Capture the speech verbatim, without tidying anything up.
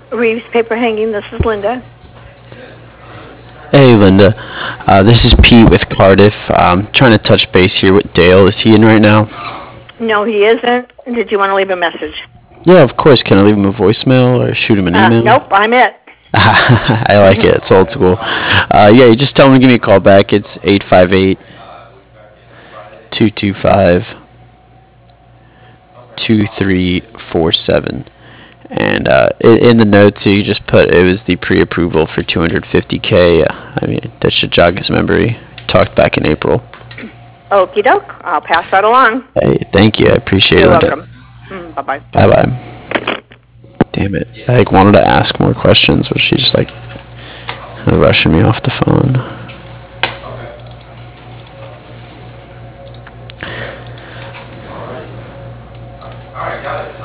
Reeves Paper Hanging. This is Linda. Hey, Linda. Uh, this is Pete with Cardiff. Um, trying to touch base here with Dale. Is he in right now? No, he isn't. Did you want to leave a message? Yeah, of course. Can I leave him a voicemail or shoot him an Uh, email? nope, I'm it. I like it. It's old school. Uh, yeah, you just tell him to give me a call back. It's eight five eight, two two five, two three four seven. And uh, in, in the notes, you just put it was the pre-approval for two hundred fifty K. I mean, that should jog his memory. Talked back in April. Okie doke. I'll pass that along. Hey, thank you. I appreciate You're it. welcome. Mm, bye-bye. Bye-bye. Damn it. I like wanted to ask more questions, but she's just like rushing me off the phone. Alright, got it.